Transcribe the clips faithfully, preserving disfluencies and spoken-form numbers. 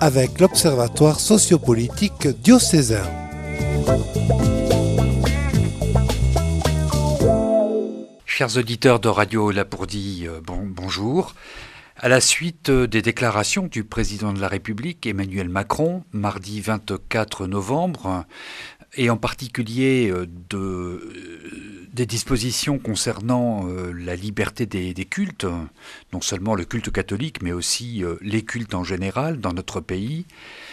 avec l'Observatoire sociopolitique diocésain. Chers auditeurs de Radio Lapourdie, bon, bonjour. À la suite des déclarations du président de la République, Emmanuel Macron, mardi vingt-quatre novembre, et en particulier de, des dispositions concernant la liberté des, des cultes, non seulement le culte catholique, mais aussi les cultes en général dans notre pays,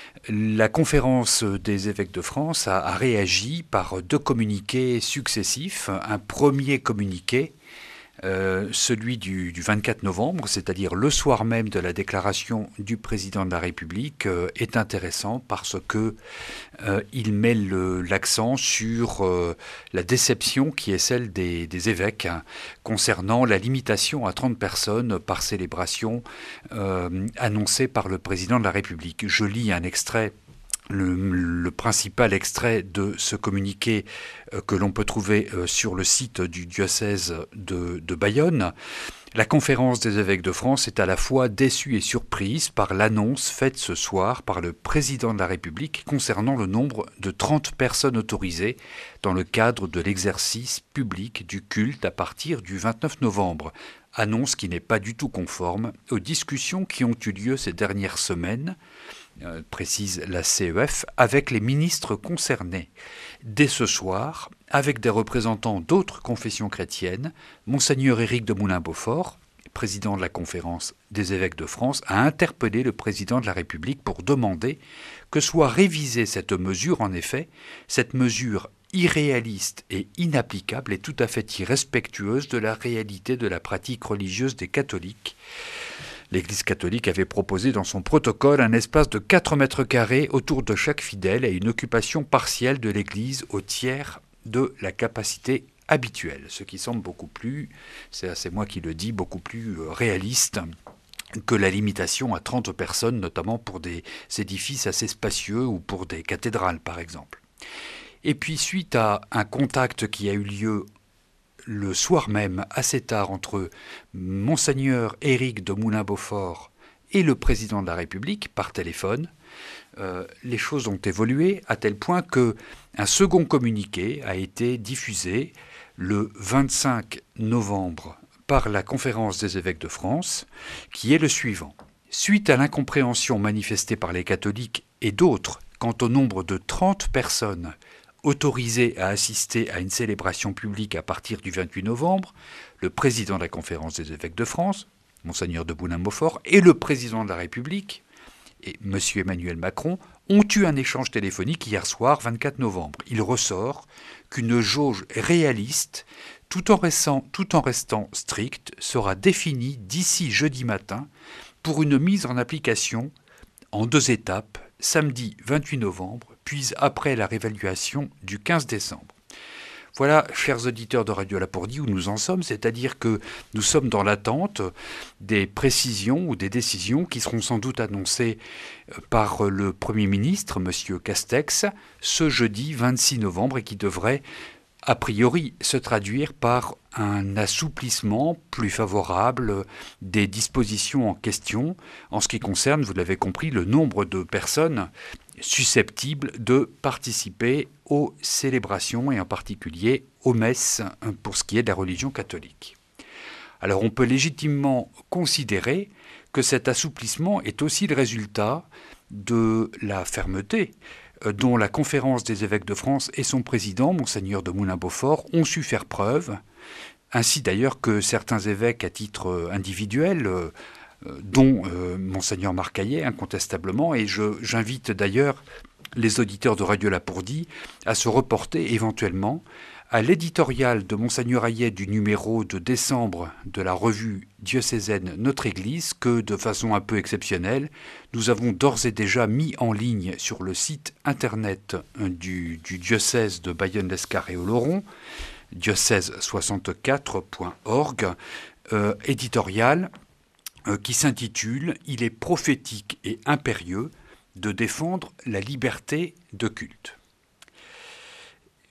la conférence des évêques de France a, a réagi par deux communiqués successifs. Un premier communiqué, Euh, celui du, du vingt-quatre novembre, c'est-à-dire le soir même de la déclaration du président de la République, euh, est intéressant parce que euh, il met le, l'accent sur euh, la déception qui est celle des, des évêques hein, concernant la limitation à trente personnes par célébration euh, annoncée par le président de la République. Je lis un extrait. Le, le principal extrait de ce communiqué euh, que l'on peut trouver euh, sur le site du diocèse de, de Bayonne. La conférence des évêques de France est à la fois déçue et surprise par l'annonce faite ce soir par le président de la République concernant le nombre de trente personnes autorisées dans le cadre de l'exercice public du culte à partir du vingt-neuf novembre. Annonce qui n'est pas du tout conforme aux discussions qui ont eu lieu ces dernières semaines, Euh, précise la C E F, avec les ministres concernés. Dès ce soir, avec des représentants d'autres confessions chrétiennes, Monseigneur Éric de Moulin-Beaufort, président de la conférence des évêques de France, a interpellé le président de la République pour demander que soit révisée cette mesure. En effet, cette mesure irréaliste et inapplicable est tout à fait irrespectueuse de la réalité de la pratique religieuse des catholiques. L'Église catholique avait proposé dans son protocole un espace de quatre mètres carrés autour de chaque fidèle et une occupation partielle de l'Église au tiers de la capacité habituelle, ce qui semble beaucoup plus, c'est, c'est moi qui le dis, beaucoup plus réaliste que la limitation à trente personnes, notamment pour des édifices assez spacieux ou pour des cathédrales par exemple. Et puis suite à un contact qui a eu lieu le soir même, assez tard, entre Monseigneur Éric de Moulin-Beaufort et le président de la République, par téléphone, euh, les choses ont évolué à tel point qu'un second communiqué a été diffusé le vingt-cinq novembre par la conférence des évêques de France, qui est le suivant. Suite à l'incompréhension manifestée par les catholiques et d'autres quant au nombre de trente personnes autorisé à assister à une célébration publique à partir du vingt-huit novembre, le président de la conférence des évêques de France, Monseigneur de Moulin-Beaufort, et le président de la République, et M. Emmanuel Macron, ont eu un échange téléphonique hier soir, vingt-quatre novembre. Il ressort qu'une jauge réaliste, tout en restant, tout en restant stricte, sera définie d'ici jeudi matin pour une mise en application en deux étapes, samedi vingt-huit novembre, puis après la réévaluation du quinze décembre. Voilà, chers auditeurs de Radio Lapourdie, où nous en sommes, c'est-à-dire que nous sommes dans l'attente des précisions ou des décisions qui seront sans doute annoncées par le Premier ministre, M. Castex, ce jeudi vingt-six novembre et qui devraient a priori se traduire par un assouplissement plus favorable des dispositions en question en ce qui concerne, vous l'avez compris, le nombre de personnes susceptibles de participer aux célébrations et en particulier aux messes pour ce qui est de la religion catholique. Alors on peut légitimement considérer que cet assouplissement est aussi le résultat de la fermeté dont la conférence des évêques de France et son président, Monseigneur de Moulin-Beaufort, ont su faire preuve, ainsi d'ailleurs que certains évêques à titre individuel, euh, dont euh, Monseigneur Marcaillet, incontestablement, et je, j'invite d'ailleurs les auditeurs de Radio Lapourdie à se reporter éventuellement à l'éditorial de Monseigneur Hayet du numéro de décembre de la revue diocésaine Notre Église que, de façon un peu exceptionnelle, nous avons d'ores et déjà mis en ligne sur le site internet du, du diocèse de Bayonne-l'Escarré-Oloron, diocèse soixante-quatre point org, euh, éditorial euh, qui s'intitule « Il est prophétique et impérieux de défendre la liberté de culte ».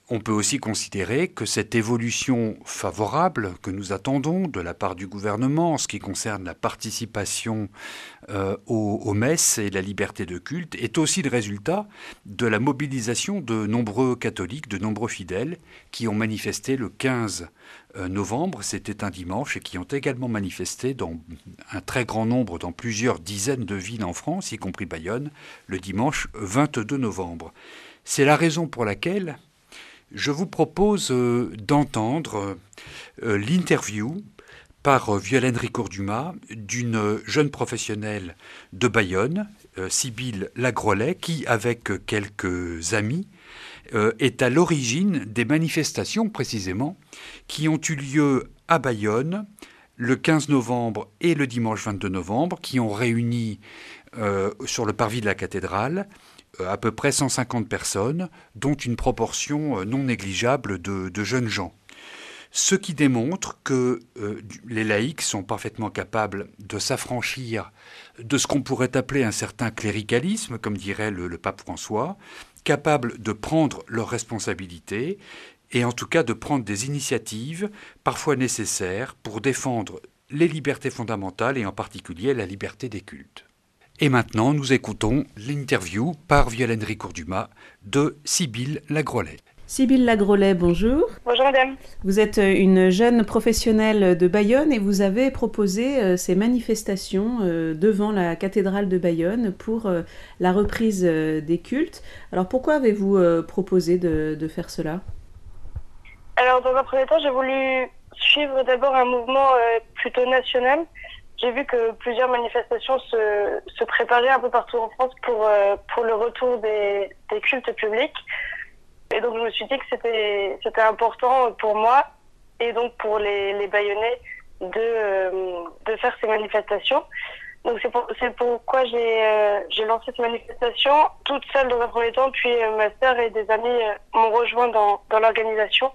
On peut aussi considérer que cette évolution favorable que nous attendons de la part du gouvernement en ce qui concerne la participation euh, aux, aux messes et la liberté de culte est aussi le résultat de la mobilisation de nombreux catholiques, de nombreux fidèles qui ont manifesté le quinze novembre, c'était un dimanche, et qui ont également manifesté dans un très grand nombre, dans plusieurs dizaines de villes en France, y compris Bayonne, le dimanche vingt-deux novembre. C'est la raison pour laquelle je vous propose euh, d'entendre euh, l'interview par euh, Violaine Ricoeur-Dumas d'une jeune professionnelle de Bayonne, euh, Sybille Lagrolet, qui, avec quelques amis, euh, est à l'origine des manifestations, précisément, qui ont eu lieu à Bayonne le quinze novembre et le dimanche vingt-deux novembre, qui ont réuni euh, sur le parvis de la cathédrale à peu près cent cinquante personnes, dont une proportion non négligeable de, de jeunes gens. Ce qui démontre que euh, les laïcs sont parfaitement capables de s'affranchir de ce qu'on pourrait appeler un certain cléricalisme, comme dirait le, le pape François, capables de prendre leurs responsabilités et en tout cas de prendre des initiatives parfois nécessaires pour défendre les libertés fondamentales et en particulier la liberté des cultes. Et maintenant, nous écoutons l'interview par Violaine Ricoeur-Dumas de Sybille Lagrolet. Sybille Lagrolet, bonjour. Bonjour madame. Vous êtes une jeune professionnelle de Bayonne et vous avez proposé ces manifestations devant la cathédrale de Bayonne pour la reprise des cultes. Alors pourquoi avez-vous proposé de, de faire cela ? Alors dans un premier temps, j'ai voulu suivre d'abord un mouvement plutôt national. J'ai vu que plusieurs manifestations se, se préparaient un peu partout en France pour, euh, pour le retour des, des cultes publics. Et donc je me suis dit que c'était, c'était important pour moi et donc pour les, les Bayonnais de, euh, de faire ces manifestations. Donc c'est, pour, c'est pourquoi j'ai, euh, j'ai lancé cette manifestation toute seule dans un premier temps, puis euh, ma sœur et des amis euh, m'ont rejoint dans, dans l'organisation.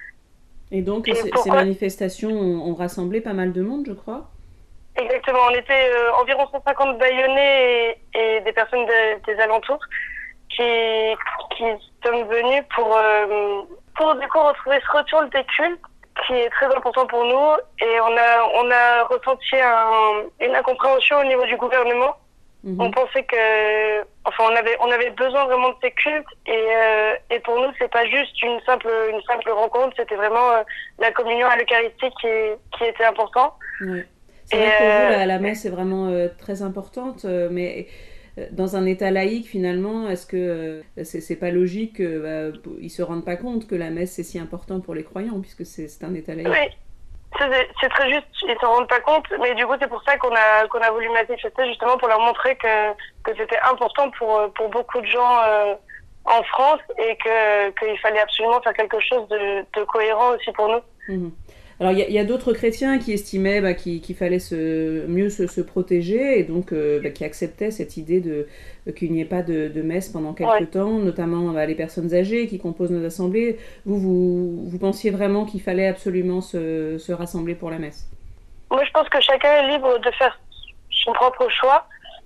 Et donc et ces, ces manifestations ont, ont rassemblé pas mal de monde, je crois ? Exactement, on était euh, environ cent cinquante Bayonnais et, et des personnes de, des alentours qui, qui sont venus pour, euh, pour du coup retrouver ce retour des cultes qui est très important pour nous et on a, on a ressenti un, une incompréhension au niveau du gouvernement. Mmh. On pensait que, enfin on avait, on avait besoin vraiment de ces cultes et, euh, et pour nous c'est pas juste une simple, une simple rencontre, c'était vraiment euh, la communion à l'Eucharistie qui, qui était important. Mmh. C'est vrai que pour vous, la, la messe est vraiment euh, très importante, euh, mais euh, dans un État laïque, finalement, est-ce que euh, c'est, c'est pas logique qu'ils euh, ne se rendent pas compte que la messe c'est si important pour les croyants, puisque c'est, c'est un État laïque ? Oui, c'est, c'est très juste, ils ne s'en rendent pas compte, mais du coup c'est pour ça qu'on a, qu'on a voulu manifester, justement pour leur montrer que, que c'était important pour, pour beaucoup de gens euh, en France et que, qu'il fallait absolument faire quelque chose de, de cohérent aussi pour nous. Mmh. Alors, il y, y a d'autres chrétiens qui estimaient bah, qu'il, qu'il fallait se, mieux se, se protéger et donc euh, bah, qui acceptaient cette idée de, de, qu'il n'y ait pas de, de messe pendant quelques ouais. temps, notamment bah, les personnes âgées qui composent nos assemblées. Vous, vous, vous pensiez vraiment qu'il fallait absolument se, se rassembler pour la messe ? Moi, je pense que chacun est libre de faire son propre choix.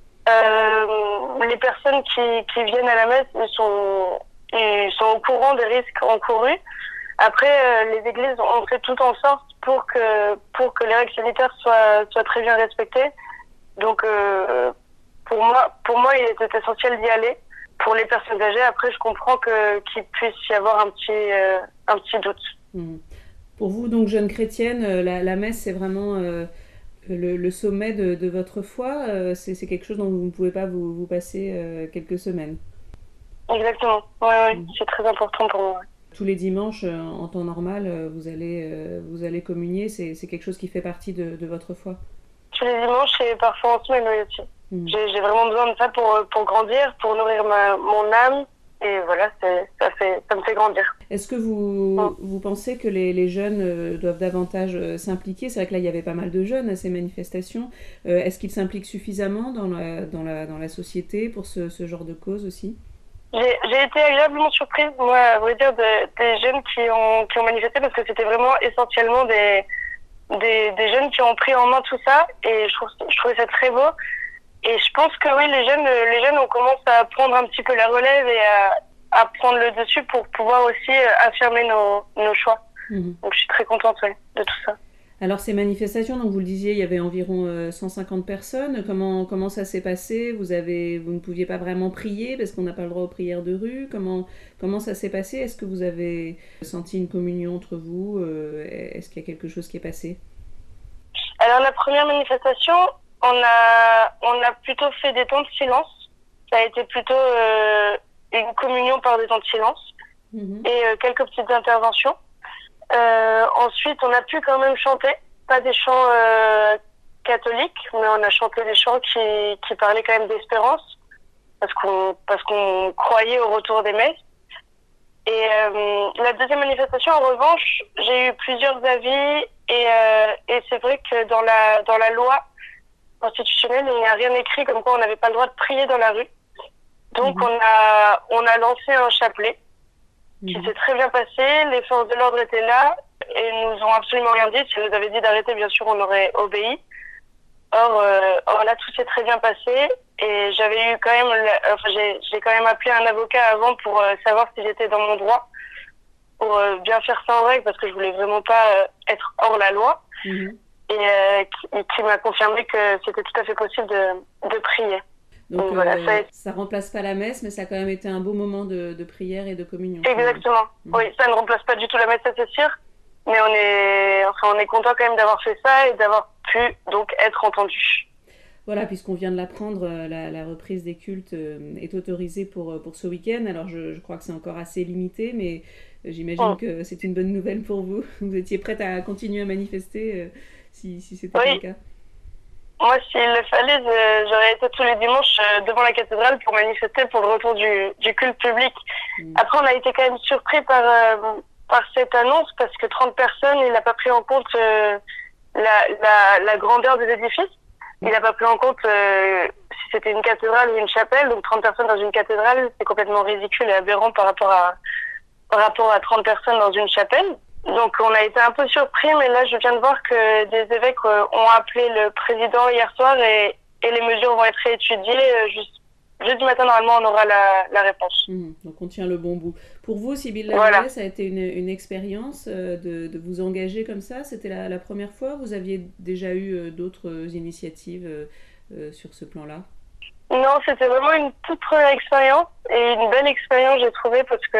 Euh, les personnes qui, qui viennent à la messe, ils sont, ils sont au courant des risques encourus. Après, euh, les églises ont fait tout en sorte pour que pour que les règles sanitaires soient soient très bien respectées. Donc, euh, pour moi, pour moi, il était essentiel d'y aller. Pour les personnes âgées, après, je comprends que qu'il puisse y avoir un petit euh, un petit doute. Mmh. Pour vous, donc jeune chrétienne, la, la messe, c'est vraiment euh, le, le sommet de, de votre foi. Euh, c'est, c'est quelque chose dont vous ne pouvez pas vous, vous passer euh, quelques semaines. Exactement. Ouais, ouais, mmh. C'est très important pour moi. Tous les dimanches, euh, en temps normal, euh, vous allez euh, vous allez communier. C'est, c'est quelque chose qui fait partie de, de votre foi. Tous les dimanches et parfois en semaine aussi. Mmh. J'ai, j'ai vraiment besoin de ça pour pour grandir, pour nourrir ma mon âme. Et voilà, c'est, ça, fait, ça me fait grandir. Est-ce que vous, mmh. vous pensez que les, les jeunes euh, doivent davantage euh, s'impliquer ? C'est vrai que là, il y avait pas mal de jeunes à ces manifestations. Euh, est-ce qu'ils s'impliquent suffisamment dans la, dans la, dans la société pour ce, ce genre de cause aussi ? J'ai, j'ai été agréablement surprise, moi, à vrai dire, de, des jeunes qui ont, qui ont manifesté parce que c'était vraiment essentiellement des, des, des jeunes qui ont pris en main tout ça et je, trouve, je trouvais ça très beau. Et je pense que oui, les jeunes, les jeunes, on commence à prendre un petit peu la relève et à, à prendre le dessus pour pouvoir aussi euh, affirmer nos, nos choix. Mmh. Donc je suis très contente ouais, de tout ça. Alors ces manifestations, donc vous le disiez, il y avait environ euh, cent cinquante personnes. Comment, comment ça s'est passé? vous, avez, vous ne pouviez pas vraiment prier parce qu'on n'a pas le droit aux prières de rue. Comment, comment ça s'est passé? Est-ce que vous avez senti une communion entre vous? euh, Est-ce qu'il y a quelque chose qui est passé? Alors la première manifestation, on a, on a plutôt fait des temps de silence. Ça a été plutôt euh, une communion par des temps de silence mmh. et euh, quelques petites interventions. Euh, ensuite, on a pu quand même chanter, pas des chants euh, catholiques, mais on a chanté des chants qui, qui parlaient quand même d'espérance, parce qu'on, parce qu'on croyait au retour des messes. Et euh, la deuxième manifestation, en revanche, j'ai eu plusieurs avis, et, euh, et c'est vrai que dans la, dans la loi constitutionnelle, il n'y a rien écrit comme quoi on n'avait pas le droit de prier dans la rue. Donc, mmh. on a, on a lancé un chapelet qui s'est très bien passé, les forces de l'ordre étaient là et nous ont absolument rien dit. Si nous avaient dit d'arrêter, bien sûr, on aurait obéi. Or, euh, or là, tout s'est très bien passé et j'avais eu quand même, enfin, j'ai, j'ai quand même appelé un avocat avant pour euh, savoir si j'étais dans mon droit, pour euh, bien faire ça en règle parce que je voulais vraiment pas euh, être hors la loi mmh. et euh, qui, qui m'a confirmé que c'était tout à fait possible de, de prier. Donc, Donc voilà, euh, ça ne remplace pas la messe, mais ça a quand même été un beau moment de, de prière et de communion. Exactement. Mmh. Oui, ça ne remplace pas du tout la messe, ça c'est sûr. Mais on est, enfin, on est content quand même d'avoir fait ça et d'avoir pu donc être entendu. Voilà, puisqu'on vient de l'apprendre, la, la reprise des cultes est autorisée pour, pour ce week-end. Alors je, je crois que c'est encore assez limité, mais j'imagine mmh. que c'est une bonne nouvelle pour vous. Vous étiez prête à continuer à manifester euh, si, si c'était oui. le cas? Moi, s'il le fallait, j'aurais été tous les dimanches devant la cathédrale pour manifester pour le retour du, du culte public. Mmh. Après, on a été quand même surpris par, euh, par cette annonce parce que trente personnes, il n'a pas pris en compte euh, la, la, la grandeur des édifices. Il n'a pas pris en compte euh, si c'était une cathédrale ou une chapelle. Donc trente personnes dans une cathédrale, c'est complètement ridicule et aberrant par rapport à, par rapport à trente personnes dans une chapelle. Donc on a été un peu surpris, mais là je viens de voir que des évêques ont appelé le président hier soir et, et les mesures vont être réétudiées. Juste, jeudi matin, normalement, on aura la, la réponse. Mmh, donc on tient le bon bout. Pour vous, Sybille Lavallet, voilà. Ça a été une, une expérience de, de vous engager comme ça? C'était la, la première fois? Vous aviez déjà eu d'autres initiatives euh, sur ce plan-là? Non, c'était vraiment une toute première expérience et une belle expérience, j'ai trouvé, parce que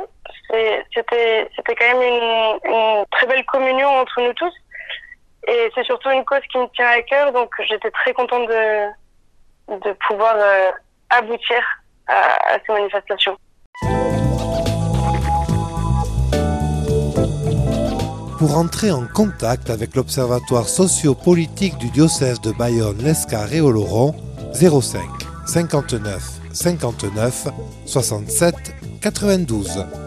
c'est, c'était, c'était quand même une, une très belle communion entre nous tous. Et c'est surtout une cause qui me tient à cœur, donc j'étais très contente de, de pouvoir euh, aboutir à, à ces manifestations. Pour entrer en contact avec l'Observatoire sociopolitique du diocèse de Bayonne, l'Escar et Oloron, zéro cinq cinquante-neuf cinquante-neuf soixante-sept quatre-vingt-douze.